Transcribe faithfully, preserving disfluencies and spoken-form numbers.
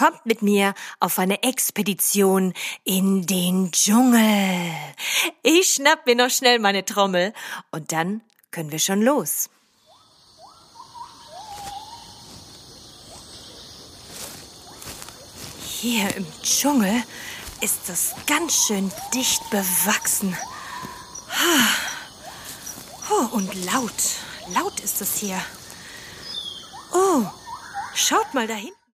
kommt mit mir auf eine Expedition in den Dschungel. Ich schnapp mir noch schnell meine Trommel und dann können wir schon los. Hier im Dschungel ist es ganz schön dicht bewachsen. Oh, und laut. Laut ist es hier. Oh, schaut mal dahin.